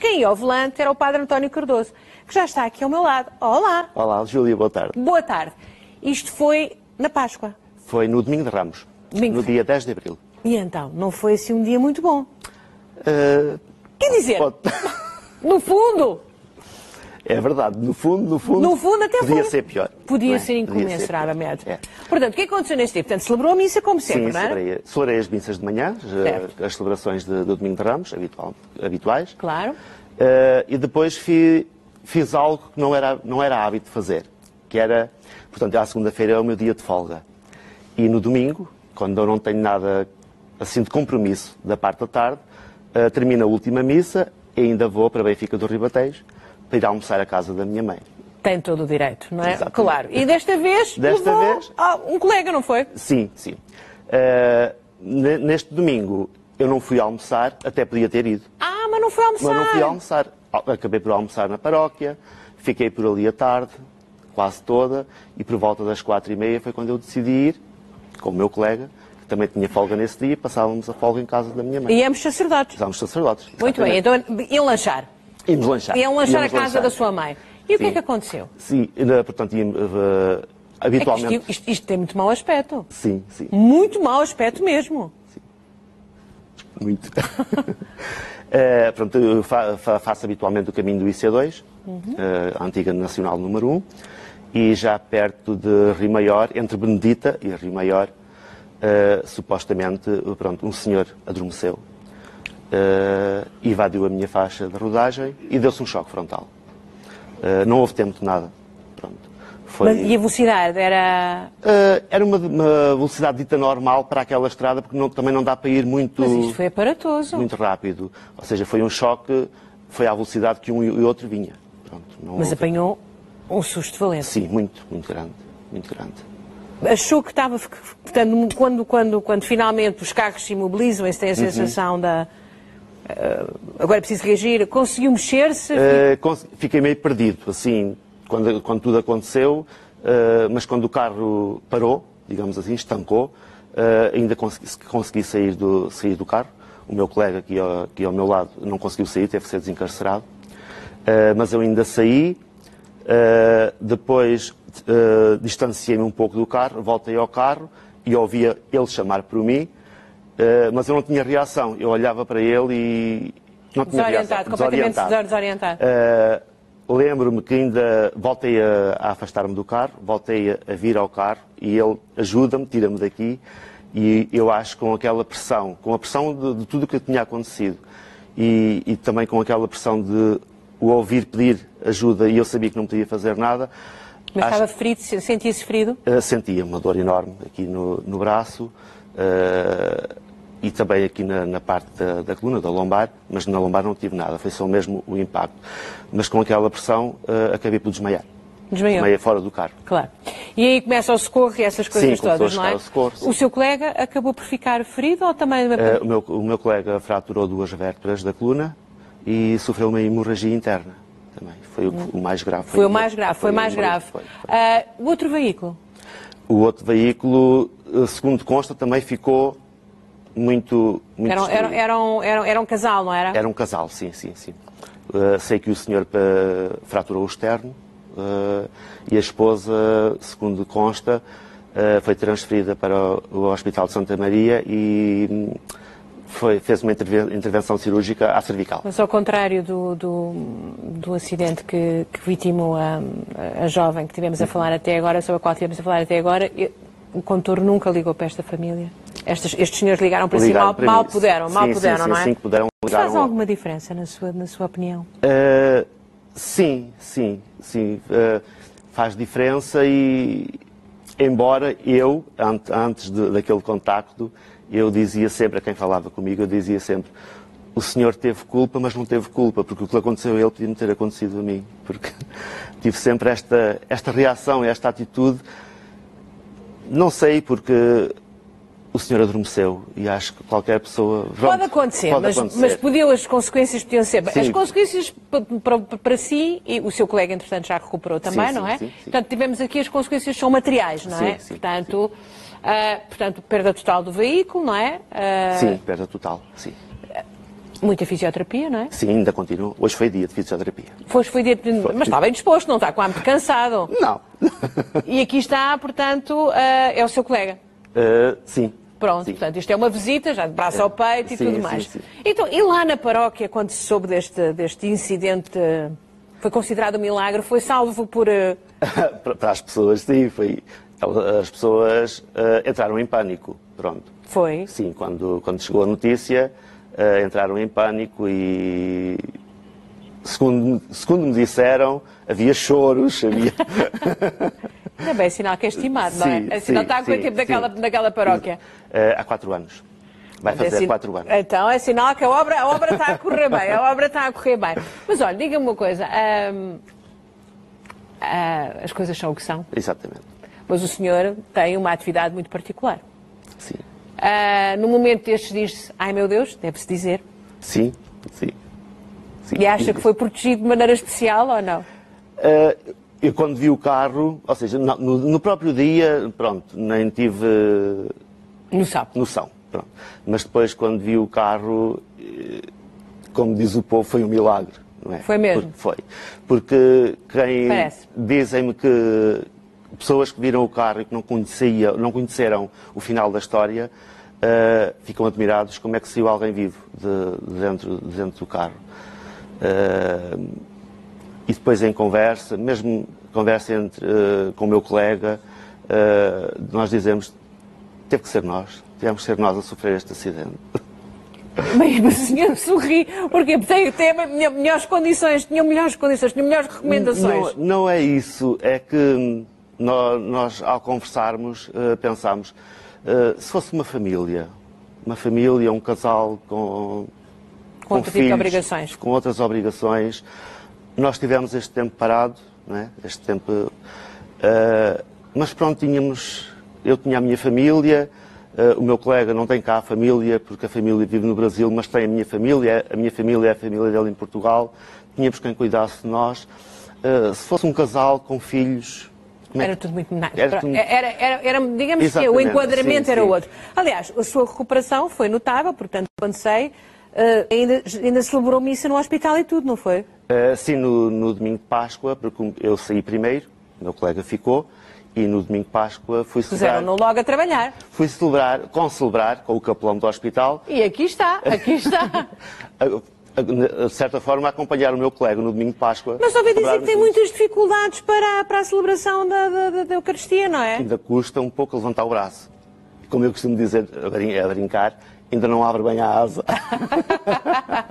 Quem ia ao volante era o padre António Cardoso, que já está aqui ao meu lado. Olá. Olá, Júlia, boa tarde. Boa tarde. Isto foi na Páscoa. Foi no Domingo de Ramos, no dia 10 de Abril. E então, não foi assim um dia muito bom? Quer dizer, no fundo... É verdade, no fundo até podia ser pior. Podia ser incomensuravelmente. Portanto, o que aconteceu neste dia? Portanto, celebrou a missa como sempre, não é? Celebrei as missas de manhã, as celebrações do Domingo de Ramos, habituais. Claro. E depois fiz algo que não era hábito fazer, que era, portanto, à segunda-feira é o meu dia de folga. E no domingo, quando eu não tenho nada assim de compromisso da parte da tarde, termino a última missa e ainda vou para Benfica do Ribatejo para ir almoçar à casa da minha mãe. Tem todo o direito, não é? Exatamente. Claro. E desta vez levou um colega, não foi? Sim. Neste domingo eu não fui almoçar, até podia ter ido. Mas não foi almoçar? Mas não fui almoçar. Acabei por almoçar na paróquia, fiquei por ali a tarde, quase toda, e por volta das 4h30 foi quando eu decidi ir, com o meu colega, que também tinha folga nesse dia, passávamos a folga em casa da minha mãe. E ambos sacerdotes? Ambos sacerdotes. Muito bem, então iam lanchar? Íamos lanchar. Iam lanchar a casa da sua mãe. E o que é que aconteceu? Sim, portanto, habitualmente... É que isto tem muito mau aspecto. Sim. Muito mau aspecto mesmo. Sim. Muito. Pronto, eu faço habitualmente o caminho do IC2, a antiga Nacional número 1, e já perto de Rio Maior, entre Benedita e Rio Maior, supostamente, pronto, um senhor adormeceu, invadiu a minha faixa de rodagem e deu-se um choque frontal. Não houve tempo de nada. Pronto. Mas, e a velocidade era? Era uma velocidade dita normal para aquela estrada, porque também não dá para ir muito... Mas isto foi aparatoso. Muito rápido. Ou seja, foi um choque, foi à velocidade que um e outro vinha. Pronto, mas apanhou um susto valente. Sim, muito grande. Achou que estava... Portanto, quando finalmente os carros se imobilizam, e se tem a sensação da... agora é preciso reagir, conseguiu mexer-se? Fiquei meio perdido, assim... Quando tudo aconteceu, mas quando o carro parou, digamos assim, estancou, ainda consegui sair do carro. O meu colega aqui ao meu lado não conseguiu sair, teve que ser desencarcerado. Mas eu ainda saí, depois distanciei-me um pouco do carro, voltei ao carro e ouvia ele chamar por mim, mas eu não tinha reação. Eu olhava para ele e não tinha reação. Completamente desorientado. Lembro-me que ainda voltei a afastar-me do carro, voltei a vir ao carro e ele ajuda-me, tira-me daqui e eu acho que com aquela pressão, com a pressão de tudo o que tinha acontecido e também com aquela pressão de o ouvir pedir ajuda e eu sabia que não podia fazer nada. Mas estava ferido, sentia-se ferido? Sentia uma dor enorme aqui no braço e também aqui na parte da coluna, da lombar, mas na lombar não tive nada, foi só mesmo o impacto. Mas com aquela pressão acabei por desmaiar. Desmaiei fora do carro. Claro. E aí começa o socorro e essas coisas todas, não é? O socorro, sim. O seu colega acabou por ficar ferido ou também... O meu colega fraturou 2 vértebras da coluna e sofreu uma hemorragia interna também. Foi o mais grave. Foi o mais grave. O outro veículo? O outro veículo, segundo consta, também ficou muito era um casal, não era? Era um casal, sim. Sei que o senhor fraturou o externo e a esposa, segundo consta, foi transferida para o Hospital de Santa Maria e fez uma intervenção cirúrgica à cervical. Mas ao contrário do acidente que vitimou a jovem que tivemos a falar até agora, sobre a qual tivemos a falar até agora, o condutor nunca ligou para esta família? Estes senhores ligaram para si, mal puderam, não é? Sim, que puderam. Faz alguma diferença na sua opinião? Sim. Faz diferença e, embora eu, antes daquele contacto, eu dizia sempre, a quem falava comigo, eu dizia sempre, o senhor teve culpa, mas não teve culpa, porque o que aconteceu a ele podia não ter acontecido a mim. Porque tive sempre esta reação, esta atitude. Não sei, porque o senhor adormeceu e acho que qualquer pessoa... Pode acontecer, mas as consequências podiam ser... Sim. As consequências para si, e o seu colega, entretanto, já recuperou também, não é? Sim. Portanto, tivemos aqui as consequências são materiais, não é? Sim. Portanto, perda total do veículo, não é? Sim, perda total, sim. Muita fisioterapia, não é? Sim, ainda continua. Hoje foi dia de fisioterapia. Foi dia de... Mas está bem disposto, não está com muito cansado. Não. E aqui está, portanto, é o seu colega. Sim. Pronto, sim. portanto, isto é uma visita, já de braço ao peito e Sim, tudo mais. sim. Então, e lá na paróquia, quando se soube deste incidente, foi considerado um milagre? Foi salvo por... Para as pessoas, sim. Foi. As pessoas entraram em pânico. Pronto. Foi? Sim, quando chegou a notícia, entraram em pânico e, segundo me disseram, havia choros, havia... É bem, é sinal que é estimado, não é? É sinal que está há quanto tempo daquela paróquia? Há 4 anos. Vai fazer 4 anos. Então é sinal que a obra está a correr bem, a obra está a correr bem. Mas olha, diga-me uma coisa, as coisas são o que são. Exatamente. Mas o senhor tem uma atividade muito particular. Sim. No momento destes diz-se, ai meu Deus, deve-se dizer. Sim. E acha que foi protegido de maneira especial ou não? Eu quando vi o carro, ou seja, no próprio dia, pronto, nem tive noção. Pronto. Mas depois quando vi o carro, como diz o povo, foi um milagre. Não é? Foi mesmo? Porque quem Parece. dizem-me que pessoas que viram o carro e que não conheceram o final da história, ficam admirados como é que saiu alguém vivo de dentro do carro. E depois em conversa, mesmo conversa com o meu colega, nós dizemos, tivemos que ser nós a sofrer este acidente. Mas o senhor sorri, porque tinha melhores condições, tinha melhores recomendações. Não é isso, é que nós ao conversarmos, pensámos, se fosse uma família, um casal com outro filhos, tipo de obrigações. Com outras obrigações, nós tivemos este tempo parado, não é? Este tempo, mas pronto, eu tinha a minha família, o meu colega não tem cá a família, porque a família vive no Brasil, mas tem a minha família é a família dele em Portugal, tínhamos quem cuidasse de nós. Se fosse um casal com filhos... Era tudo muito... digamos Exatamente, que o enquadramento sim, era sim. outro. Aliás, a sua recuperação foi notável, portanto, quando sei, ainda celebrou missa no hospital e tudo, não foi? Sim, no domingo de Páscoa, porque eu saí primeiro, o meu colega ficou, e no domingo de Páscoa fui celebrar... Puseram-no logo a trabalhar. Fui celebrar com o capelão do hospital. E aqui está. De certa forma, acompanhar o meu colega no domingo de Páscoa. Mas ouvi dizer que tem muitas dificuldades para a celebração da Eucaristia, não é? Ainda custa um pouco levantar o braço. Como eu costumo dizer, a brincar, ainda não abre bem a asa.